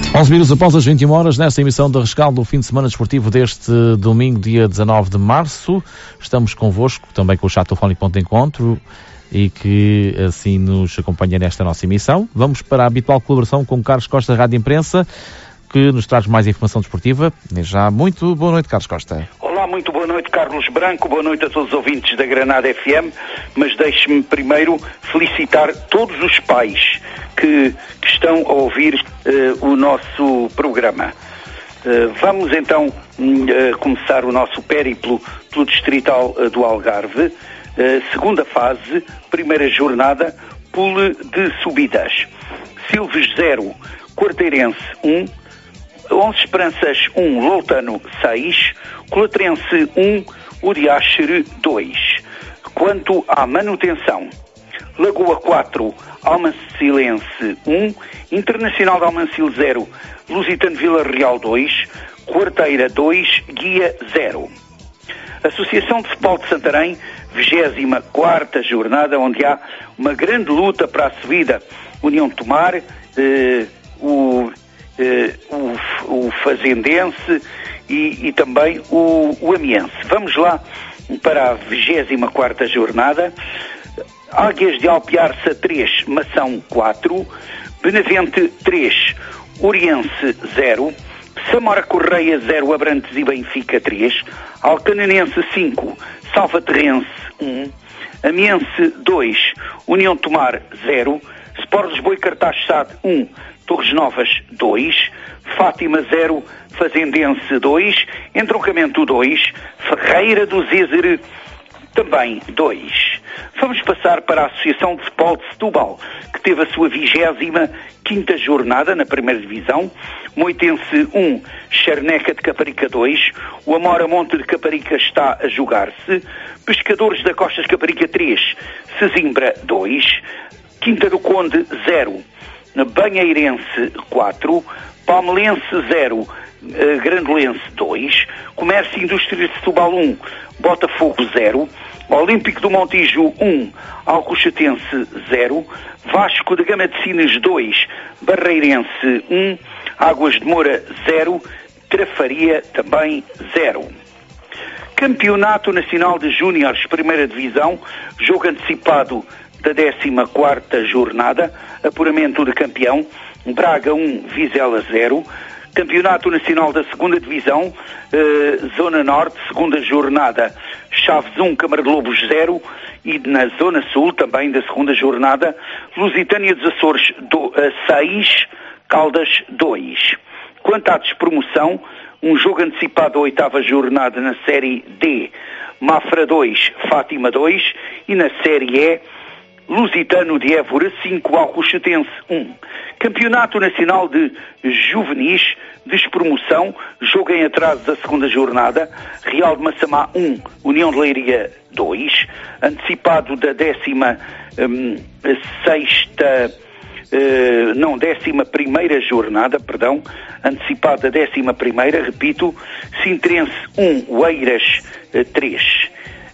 11 minutos após as 21 horas, nesta emissão de rescaldo do fim de semana desportivo deste domingo, dia 19 de março. Estamos convosco, também com o chat telefónico Ponto de Encontro, e que assim nos acompanha nesta nossa emissão. Vamos para a habitual colaboração com o Carlos Costa, Rádio Imprensa, que nos traz mais informação desportiva. Já muito boa noite, Carlos Costa. Olá, muito boa noite, Carlos Branco, boa noite a todos os ouvintes da Granada FM, mas deixe-me primeiro felicitar todos os pais que estão a ouvir o nosso programa. Vamos então começar o nosso périplo pelo Distrital do Algarve, segunda fase, primeira jornada, pool de subidas. Silves 0, Quarteirense 1, 11 Esperanças 1, Loutano 6, Colatrense 1, Uriaxere 2. Quanto à manutenção, Lagoa 4, Almancilense 1, Internacional de Almancil 0, Lusitano Vila Real 2, Quarteira 2, Guia 0. Associação de Futebol de Santarém, 24ª jornada, onde há uma grande luta para a subida. União de Tomar, o Fazendense e também o Amiense. Vamos lá para a 24ª jornada. Águias de Alpiarça 3, Mação 4, Benavente 3, Oriense 0, Samora Correia 0, Abrantes e Benfica 3, Alcananense 5, Salvaterrense 1, Amiense 2, União de Tomar 0, Sport Lisboa e Cartaz SAD 1, Torres Novas 2, Fátima 0, Fazendense 2, Entroncamento 2, Ferreira do Zézer também 2. Vamos passar para a Associação de Futebol de Setúbal, que teve a sua 25ª jornada na primeira divisão. Moitense 1, Charneca de Caparica 2, o Amora Monte de Caparica está a jogar-se, Pescadores da Costa de Caparica 3, Sesimbra 2, Quinta do Conde 0, Banheirense 4, Palmelense 0, Grandelense 2, Comércio e Indústria de Setúbal 1, Botafogo 0, Olímpico do Montijo 1, Alcochatense 0, Vasco da Gama de Sines 2, Barreirense 1, Águas de Moura 0, Trafaria também 0. Campeonato Nacional de Júniores, primeira divisão, jogo antecipado da 14ª jornada, apuramento de campeão, Braga 1, Vizela 0, Campeonato Nacional da segunda divisão, Zona Norte, segunda jornada, Chaves 1, Câmara de Lobos 0, e na Zona Sul, também da segunda jornada, Lusitânia dos Açores 6, Caldas 2. Quanto à despromoção, um jogo antecipado da 8ª jornada na Série D, Mafra 2, Fátima 2, e na Série E, Lusitano de Évora 5, Alcochatense 1. Campeonato Nacional de Juvenis, despromoção, jogo em atraso da segunda jornada, Real de Massamá 1, União de Leiria 2, antecipado da 11ª jornada, antecipado da 11ª, repito, Sintrense 1, Oeiras 3.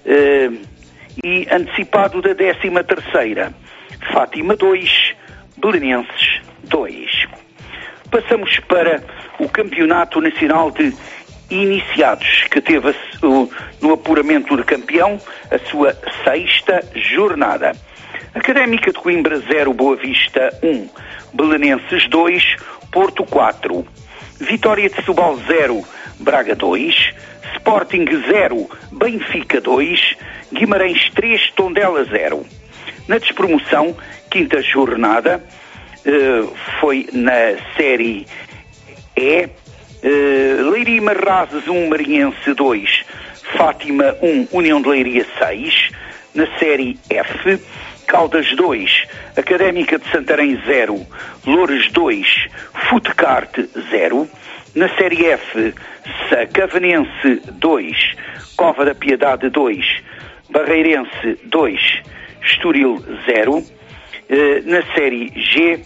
E antecipado da 13ª, Fátima 2, Belenenses 2. Passamos para o Campeonato Nacional de Iniciados, que teve no apuramento de campeão a sua 6ª jornada. Académica de Coimbra 0, Boa Vista 1, Belenenses 2, Porto 4. Vitória de Setúbal 0, Braga 2, Sporting 0, Benfica 2, Guimarães 3, Tondela 0. Na despromoção, quinta jornada, foi na Série E, Leiria Marrazes 1, Marinhense 2, Fátima 1, União de Leiria 6. Na Série F, Caldas 2, Académica de Santarém 0, Loures 2, Futecarte 0. Na Série F, Sacavenense 2, Cova da Piedade 2, Barreirense 2, Estoril 0. Na Série G,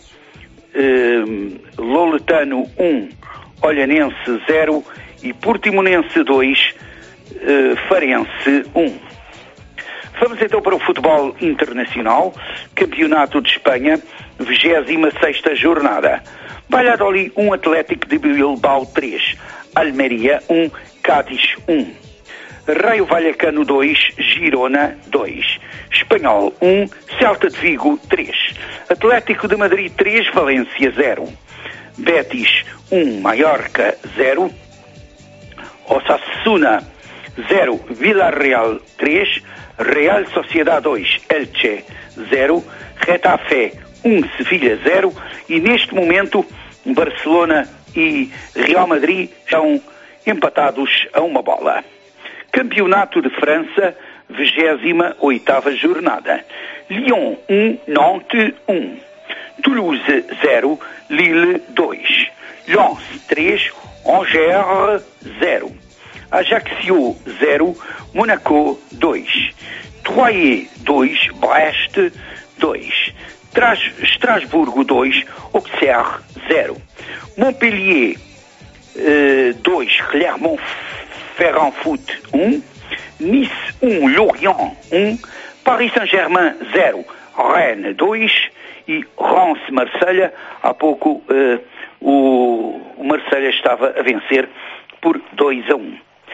Loletano 1, Olhanense 0 e Portimonense 2, Farense 1. Vamos então para o futebol internacional, Campeonato de Espanha, 26ª jornada. Valladolid 1, Atlético de Bilbao 3, Almeria 1, Cádiz 1. Raio Vallecano 2, Girona 2, Espanhol 1, Celta de Vigo 3, Atlético de Madrid 3, Valência 0, Betis 1, Mallorca 0, Osasuna 0, Villarreal 3, Real Sociedad 2, Elche 0, Getafe 1, Sevilha 0 e neste momento Barcelona e Real Madrid estão empatados a uma bola. Campeonato de França, 28ª jornada. Lyon 1, Nantes 1. Toulouse 0, Lille 2. Lens 3, Angers 0. Ajaccio 0, Monaco 2. Troyes 2, Brest 2. Strasbourgo 2, Auxerre 0. Montpellier 2, Clermont-Ferrand Foot 1, Nice 1, Lorient 1, Paris Saint-Germain 0, Rennes 2 e Reims-Marselha. Há pouco o Marselha estava a vencer por 2-1.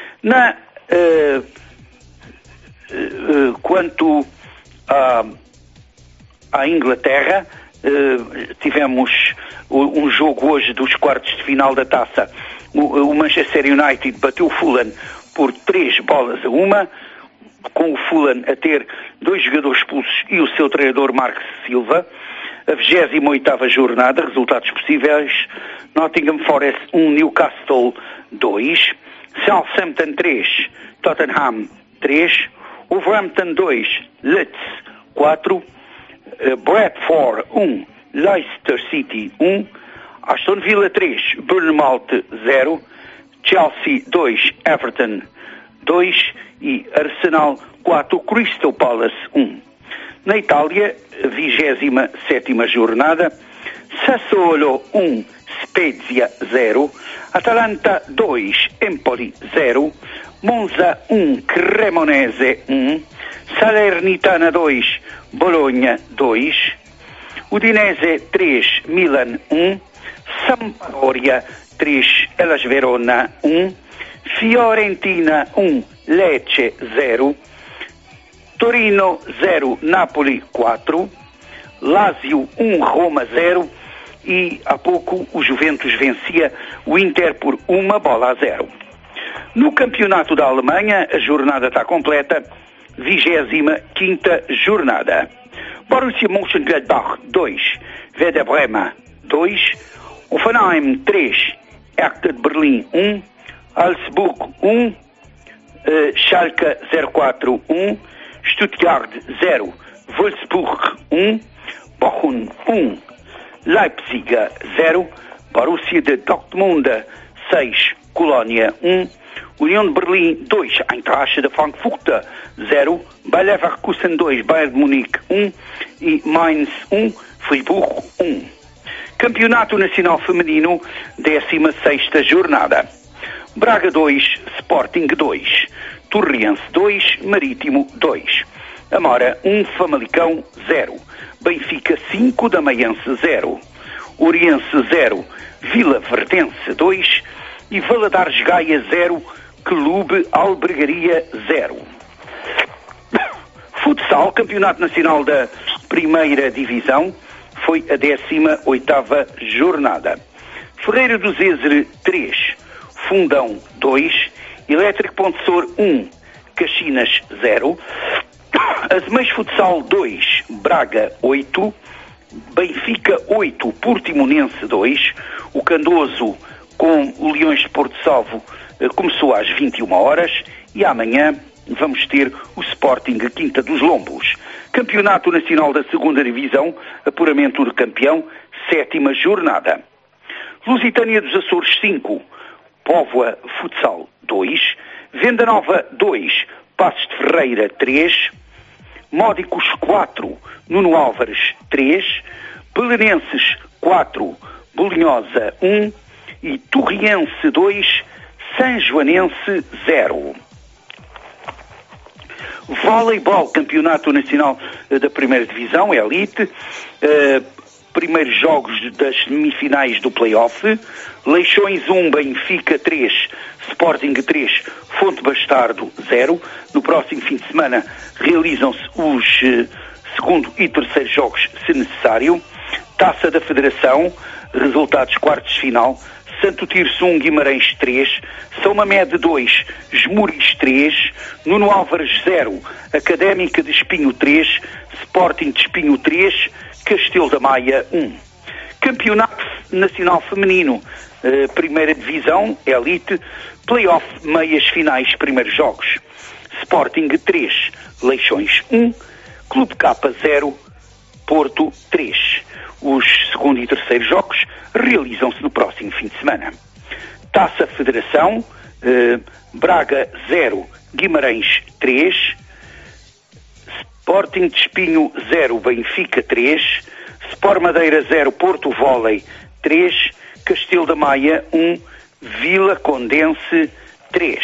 Quanto à Inglaterra, tivemos um jogo hoje dos quartos de final da taça. O Manchester United bateu o Fulham por 3-1, com o Fulham a ter 2 jogadores expulsos e o seu treinador Mark Silva. A 28ª jornada, resultados possíveis: Nottingham Forest 1, Newcastle 2, Southampton 3, Tottenham 3, Wolverhampton 2, Leeds 4, Bradford 1, Leicester City 1, Aston Villa 3, Bournemouth 0, Chelsea 2, Everton 2 e Arsenal 4, Crystal Palace 1. Na Itália, 27ª jornada, Sassuolo 1, Spezia 0, Atalanta 2, Empoli 0, Monza 1, Cremonese 1, Salernitana 2, Bologna 2, Udinese 3, Milan 1, Sampdoria 3, Hellas Verona 1, Fiorentina 1, Lecce 0, Torino 0, Napoli 4, Lazio 1, Roma 0 e há pouco o Juventus vencia o Inter por 1-0. No campeonato da Alemanha, a jornada está completa, 25ª jornada. Borussia Mönchengladbach 2, Werder Bremen 2, Hoffenheim 3, Hertha de Berlim 1, Augsburg 1, Schalke 04 1, Stuttgart 0, Wolfsburg 1, Bochum 1, Leipzig 0, Borussia de Dortmund 6, Colónia 1, União de Berlim 2, Eintracht de Frankfurt 0, Bayer Leverkusen 2, Bayern de Munique 1 e Mainz 1, Fribourg 1. Campeonato Nacional Feminino, 16ª jornada. Braga 2, Sporting 2, Torriense 2, Marítimo 2, Amora 1, Famalicão 0, Benfica 5, Damaiense 0, Oriense 0, Vila Verdense 2 e Valadares Gaia 0, Clube Albergaria 0. Futsal, Campeonato Nacional da Primeira Divisão, foi a 18ª jornada. Ferreira do Zézer 3, Fundão 2, Elétrico Pontessor 1, Caxinas 0, Azemais Futsal 2, Braga 8, Benfica 8, Portimonense 2, o Candoso com o Leões de Porto Salvo começou às 21 horas e amanhã vamos ter o Sporting Quinta dos Lombos. Campeonato Nacional da 2ª Divisão, apuramento de campeão, 7ª jornada. Lusitânia dos Açores 5, Póvoa Futsal 2, Venda Nova 2, Passos de Ferreira 3, Módicos 4, Nuno Álvares 3, Belenenses 4, Bolinhosa 1 e Torriense 2, São Joanense 0. Voleibol, Campeonato Nacional da Primeira Divisão, Elite, primeiros jogos das semifinais do play-off. Leixões 1, Benfica 3, Sporting 3, Fonte Bastardo 0. No próximo fim de semana realizam-se os segundo e terceiro jogos, se necessário. Taça da Federação, resultados quartos de final. Santo Tirso 1, Guimarães 3, São Mamede 2, Esmúris 3, Nuno Álvares 0, Académica de Espinho 3, Sporting de Espinho 3, Castelo da Maia 1. Campeonato Nacional Feminino, Primeira Divisão, Elite, Play-off, Meias Finais, Primeiros Jogos. Sporting 3, Leixões 1, Clube K 0, Porto 3. Os segundo e terceiro jogos realizam-se no próximo fim de semana. Taça Federação, Braga 0, Guimarães 3, Sporting de Espinho 0, Benfica 3, Sport Madeira 0, Porto Vôlei 3, Castelo da Maia 1, Vila Condense 3.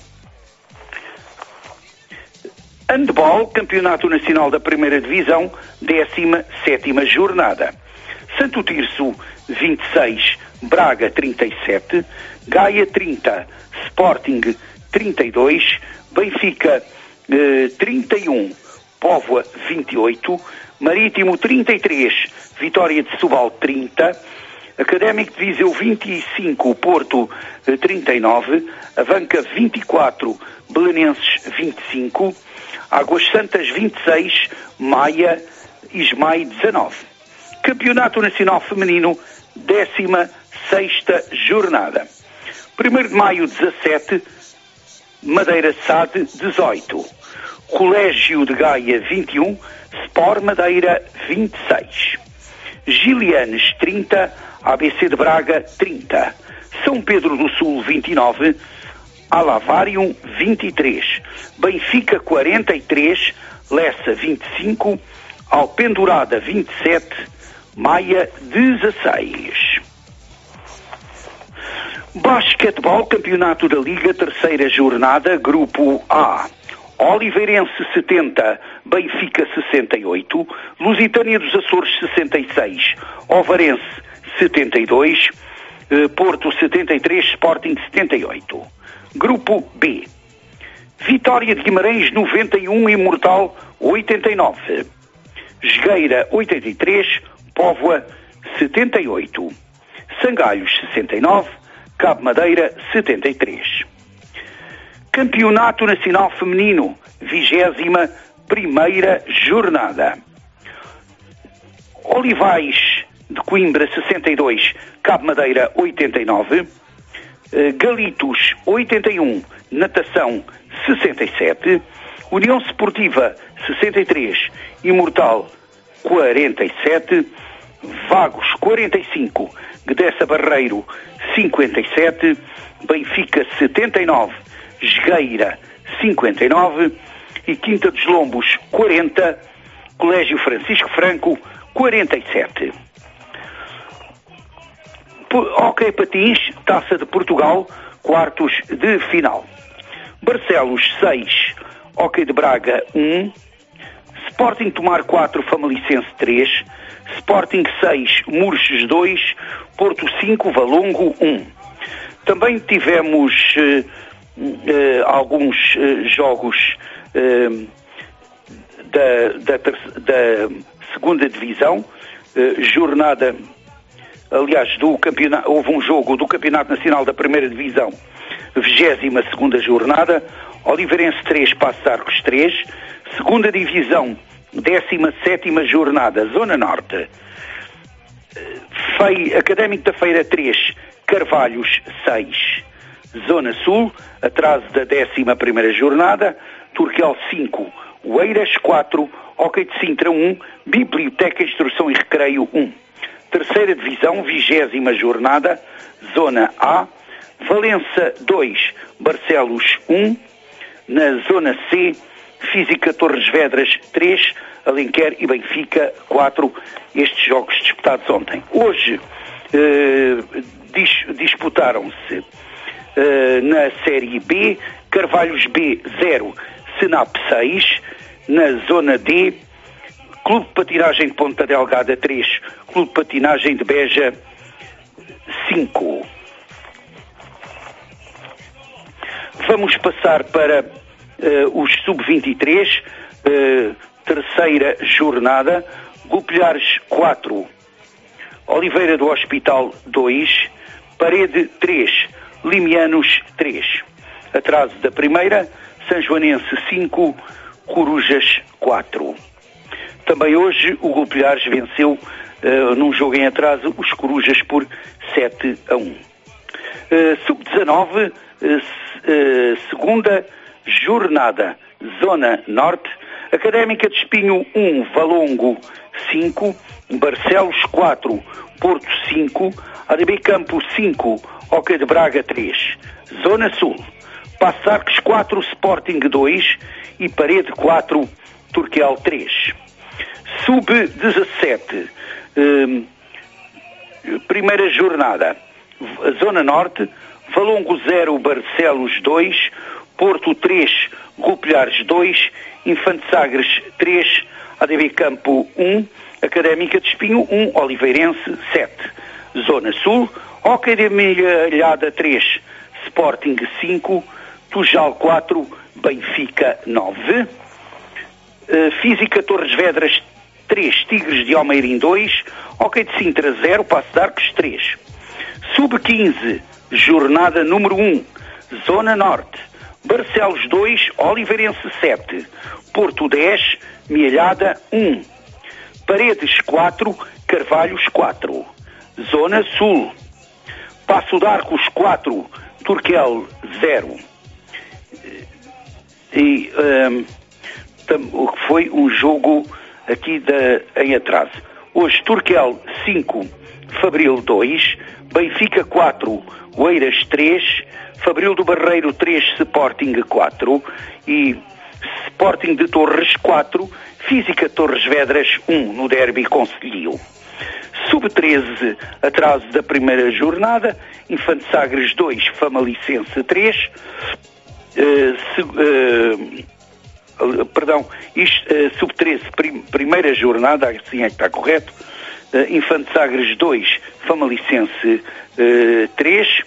Handball, Campeonato Nacional da Primeira Divisão, 17ª jornada. Santo Tirso 26, Braga 37, Gaia 30, Sporting 32, Benfica 31, Póvoa 28, Marítimo 33, Vitória de Setúbal 30, Académico de Viseu 25, Porto 39, Avanca 24, Belenenses 25, Águas Santas 26, Maia e Ismael 19. Campeonato Nacional Feminino, 16ª jornada. 1º de maio 17, Madeira SAD 18, Colégio de Gaia 21, Sport Madeira 26, Gilianes 30, ABC de Braga 30, São Pedro do Sul 29, Alavarium 23, Benfica 43, Lessa 25, Alpendurada 27, Maia 16. Basquetebol, Campeonato da Liga, terceira jornada, Grupo A. Oliveirense 70, Benfica 68, Lusitânia dos Açores 66, Ovarense 72, Porto 73, Sporting 78. Grupo B. Vitória de Guimarães 91, Imortal 89, Jogueira 83, Póvoa 78, Sangalhos 69, Cabo Madeira 73. Campeonato Nacional Feminino, 21ª jornada. Olivais de Coimbra 62, Cabo Madeira 89, Galitos 81, Natação 67, União Esportiva 63, Imortal 47, Vagos 45, Guedessa Barreiro 57, Benfica 79, Jogueira 59 e Quinta dos Lombos 40, Colégio Francisco Franco 47. Hóquei Patins, Taça de Portugal, quartos de final. Barcelos 6, Hóquei de Braga 1, Sporting Tomar 4, Famalicense 3, Sporting 6, Murches 2, Porto 5, Valongo 1. Também tivemos alguns jogos da segunda divisão, jornada, aliás, do campeonato, houve um jogo do Campeonato Nacional da Primeira Divisão, 22ª jornada, Oliveirense 3, Paços de Arcos 3, segunda divisão, 17ª jornada, Zona Norte, Académico da Feira 3, Carvalhos 6, Zona Sul, atraso da 11ª jornada, Turquel 5, Oeiras 4, Hóquei de Sintra 1, Biblioteca, Instrução e Recreio 1. Terceira divisão, 20ª jornada, Zona A, Valença 2, Barcelos 1, na Zona C, Física Torres Vedras 3, Alenquer e Benfica 4, estes jogos disputados ontem. Hoje disputaram-se na Série B, Carvalhos B 0, Senap 6, na Zona D, Clube de Patinagem de Ponta Delgada 3, Clube de Patinagem de Beja 5. Vamos passar para os sub-23, terceira jornada. Gupilhares 4, Oliveira do Hospital 2, Parede 3, Limianos 3. Atraso da primeira, São Joanense 5, Corujas 4. Também hoje o Gupilhares venceu num jogo em atraso os Corujas por 7-1. Sub-19, segunda jornada, Zona Norte, Académica de Espinho 1, Valongo 5, Barcelos 4, Porto 5, ADB Campo 5, Oca de Braga 3. Zona Sul, Paços de Arcos 4, Sporting 2 e Parede 4, Turquel 3. Sub-17, primeira jornada, Zona Norte, Valongo 0, Barcelos 2, Porto 3, Gupilhares 2, Infante Sagres 3, ADB Campo 1, Académica de Espinho 1, Oliveirense 7. Zona Sul, Hockey de Milhada 3, Sporting 5, Tujal 4, Benfica 9. Física Torres Vedras 3, Tigres de Almeirim 2, Hockey de Sintra 0, Paços de Arcos 3. Sub-15, jornada número 1, Zona Norte, Barcelos 2, Oliveirense 7, Porto 10, Milhada 1, Paredes 4, Carvalhos 4. Zona Sul, Paços de Arcos 4, Turquel 0. E o que foi um jogo aqui em atraso. Hoje Turquel 5, Fabril 2, Benfica 4, Oeiras 3, Fabril do Barreiro 3, Sporting 4 e Sporting de Torres 4, Física Torres Vedras 1 no derby Concelhio. Sub-13, atraso da primeira jornada, Infante Sagres 2, Famalicense 3, Sub-13, primeira jornada, assim é que está correto, Infante Sagres 2, Famalicense 3,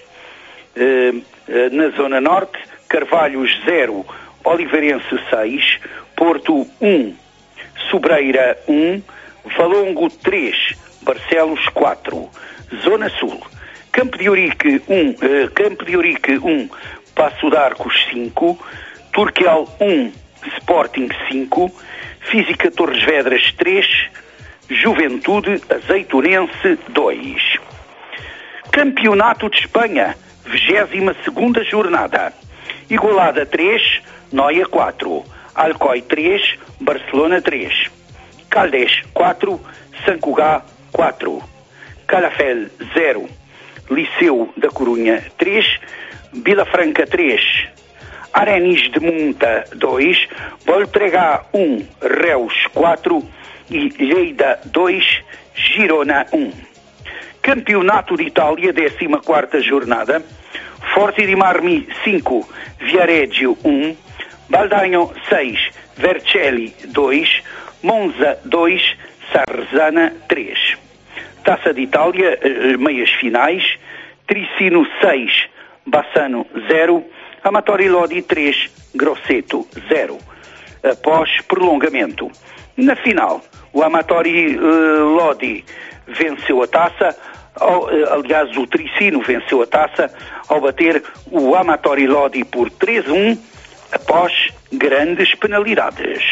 na Zona Norte, Carvalhos 0, Oliveirense 6, Porto 1, Sobreira 1, Valongo 3, Barcelos 4. Zona Sul, Campo de Ourique 1, Paços de Arcos 5, Turquel 1, Sporting 5, Física Torres Vedras 3, Juventude Azeitonense 2. Campeonato de Espanha, 22ª jornada. Igualada 3, Noia 4, Alcoy 3, Barcelona 3, Caldes 4, Sant Cugat 4, Calafel 0, Liceu da Corunha 3, Vilafranca 3, Arenis de Munta 2, Voltregá 1, Reus 4 e Lleida 2, Girona 1. Campeonato de Itália, 14ª jornada, Forte di Marmi 5, Viareggio 1, Baldaino 6, Vercelli 2, Monza 2, Sarzana 3. Taça de Itália, meias finais, Tricino 6, Bassano 0, Amatori Lodi 3, Grosseto 0. Após prolongamento. Na final, o Amatori Lodi venceu a taça, aliás o Tricino venceu a taça ao bater o Amatori Lodi por 3-1 após grandes penalidades.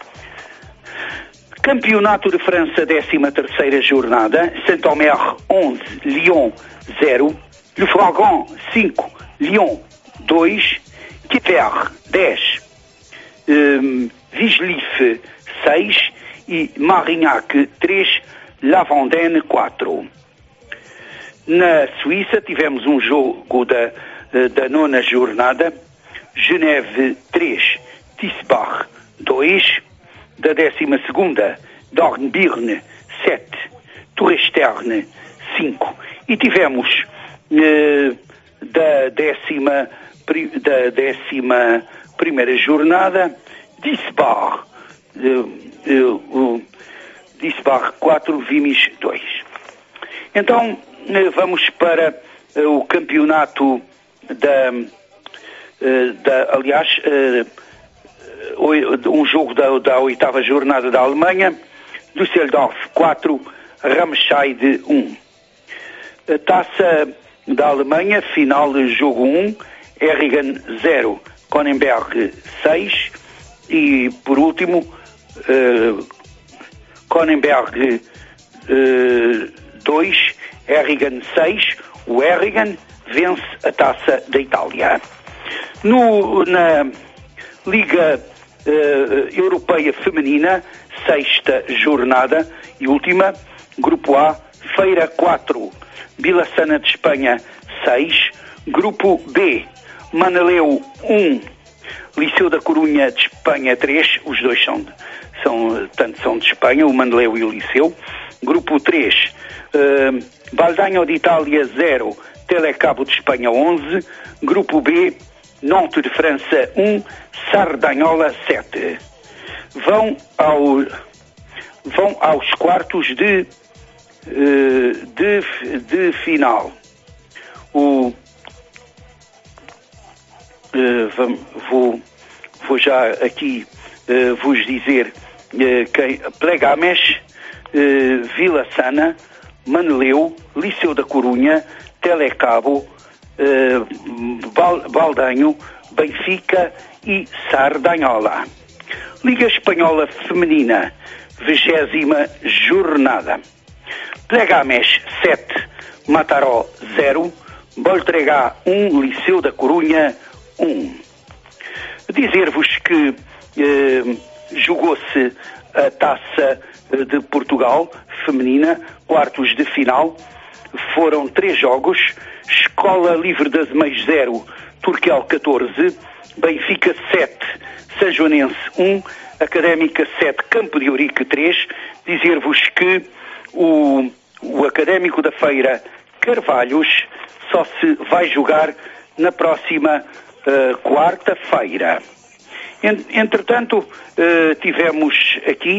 Campeonato de França, 13ª jornada, Saint-Omer 11, Lyon 0, Le Flagrant 5, Lyon 2, Kiefer 10, Vigelife 6 e Marignac 3, La Vendée 4. Na Suíça tivemos um jogo da 9ª jornada, Geneve 3, Tisbach 2, da 12ª, Dornbirn 7, Touresterne 5. E tivemos da 11ª jornada, Disbar Disbar 4, Vimis 2. Então, vamos para o campeonato aliás, um jogo da 8ª jornada da Alemanha. Düsseldorf 4, Ramscheid 1. A taça da Alemanha, final de jogo 1, Erringen 0, Kronenberg 6 e, por último, Kronenberg 2, Erringen 6. O Erringen vence a taça da Itália. Na Liga Europeia Feminina, 6ª jornada e última, Grupo A, Feira 4, Vilassana de Espanha 6, Grupo B, Manaleu 1, Liceu da Corunha de Espanha 3, os dois são de Espanha, o Manaleu e o Liceu. Grupo 3, Valdanho de Itália 0, Telecabo de Espanha 11, Grupo B, Nantes de França 1, Sardanhola 7. Vão aos quartos de final. Vou já aqui vos dizer quem: Plegames, Vilassana, Maneleu, Liceu da Corunha, Telecabo, Valdanho, Benfica e Sardanhola. Liga Espanhola Feminina, 20ª jornada. Plegames 7, Mataró 0, Voltregá 1, Liceu da Corunha 1. Dizer-vos que jogou-se a Taça de Portugal feminina, quartos de final. Foram 3 jogos: Escola Livre das Meias 0, Turquel 14, Benfica 7, Sanjoanense 1, Académica 7, Campo de Ourique 3. Dizer-vos que o Académico da Feira Carvalhos só se vai jogar na próxima quarta-feira. Entretanto, tivemos aqui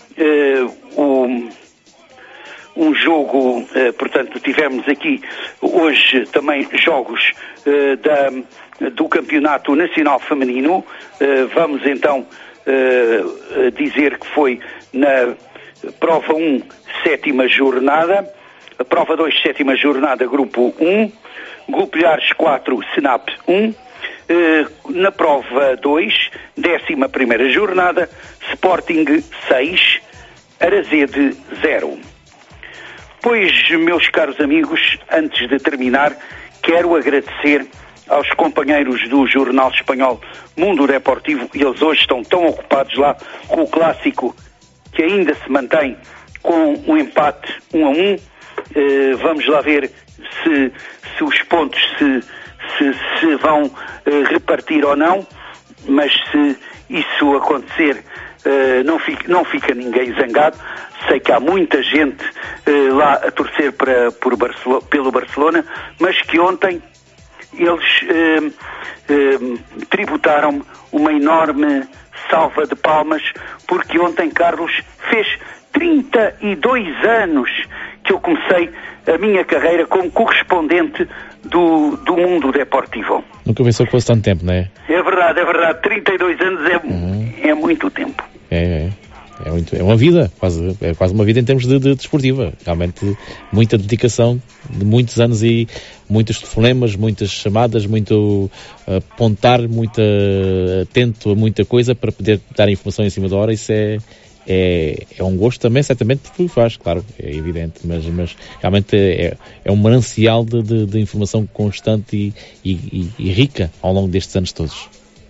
um jogo, portanto, tivemos aqui hoje também jogos do Campeonato Nacional Feminino. Vamos então dizer que foi na prova 1, 7ª jornada, a prova 2, 7ª jornada, Grupo 1, Golpilhares 4, Senap 1, na prova 2, 11ª jornada, Sporting 6, Arazede 0. Pois, meus caros amigos, antes de terminar, quero agradecer aos companheiros do jornal espanhol Mundo Deportivo. Eles hoje estão tão ocupados lá com o clássico que ainda se mantém com um empate 1-1. Vamos lá ver se os pontos se vão repartir ou não, mas se isso acontecer, não fica ninguém zangado. Sei que há muita gente lá a torcer pelo Barcelona, mas que ontem eles tributaram-me uma enorme salva de palmas, porque ontem, Carlos, fez 32 anos que eu comecei a minha carreira como correspondente do Mundo Deportivo. Nunca pensou que fosse tanto tempo, não é? É verdade. 32 anos é muito tempo. É uma vida, é quase uma vida em termos de desportiva. Realmente, muita dedicação de muitos anos e muitos telefonemas, muitas chamadas, muito apontar, muito atento a muita coisa para poder dar informação em cima da hora. Isso é um gosto também, certamente, porque faz, claro, é evidente, mas realmente é um manancial de informação constante e rica ao longo destes anos todos.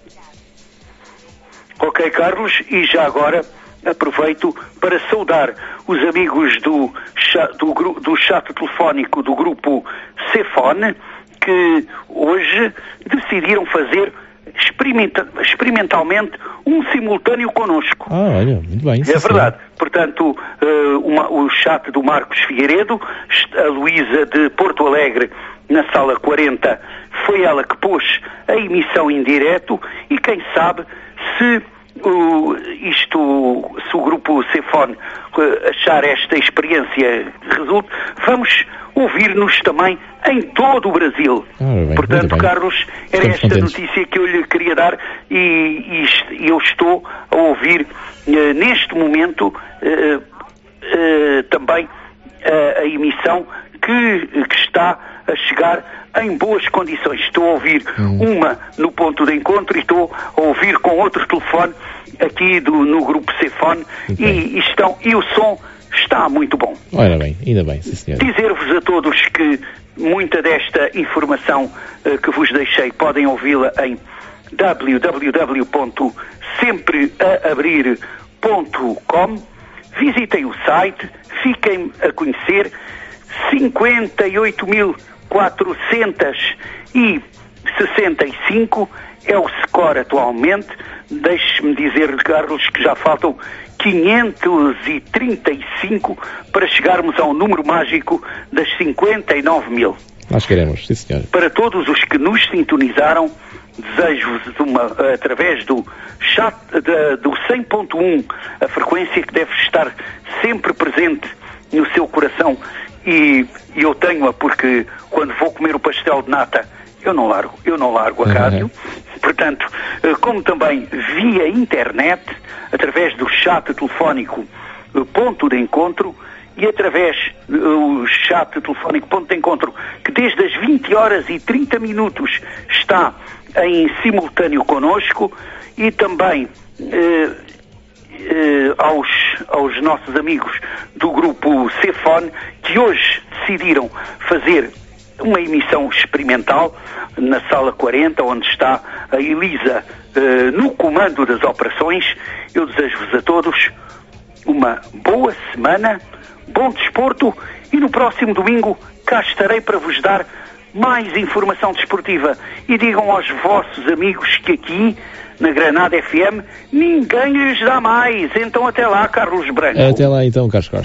Ok, Carlos, e já agora aproveito para saudar os amigos do chat telefónico do grupo Cefone, que hoje decidiram fazer experimentalmente um simultâneo connosco. Olha, muito bem. É verdade. Portanto, o chat do Marcos Figueiredo, a Luísa de Porto Alegre, na sala 40, foi ela que pôs a emissão em direto, e quem sabe se se o grupo Cefone achar esta experiência resulte, vamos ouvir-nos também em todo o Brasil. Bem, portanto, Carlos, era esta notícia que eu lhe queria dar e eu estou a ouvir neste momento também a emissão que está a chegar em boas condições. Estou a ouvir uma no ponto de encontro e estou a ouvir com outro telefone aqui no grupo Cefone e o som está muito bom. Olha bem, ainda bem, sim senhor. Dizer-vos a todos que muita desta informação que vos deixei podem ouvi-la em www.sempreaabrir.com. Visitem o site, fiquem a conhecer. 58.465 é o score atualmente. Deixe-me dizer-lhe, Carlos, que já faltam 535 para chegarmos ao número mágico das 59 mil. Nós queremos, sim senhor. Para todos os que nos sintonizaram, desejo-vos através do chat do 100.1, a frequência que deve estar sempre presente no seu coração, e eu tenho-a porque quando vou comer o pastel de nata eu não largo a rádio. Portanto, como também via internet, através do chat telefónico ponto de encontro, e através do chat telefónico ponto de encontro, que desde as 20 horas e 30 minutos está em simultâneo connosco, e também aos nossos amigos do grupo Cefone, que hoje decidiram fazer uma emissão experimental na sala 40, onde está a Elisa no comando das operações. Eu desejo-vos a todos uma boa semana, bom desporto, e no próximo domingo cá estarei para vos dar mais informação desportiva. E digam aos vossos amigos que aqui na Granada FM ninguém lhes dá mais. Então até lá, Carlos Branco. Até lá então, Carlos Costa.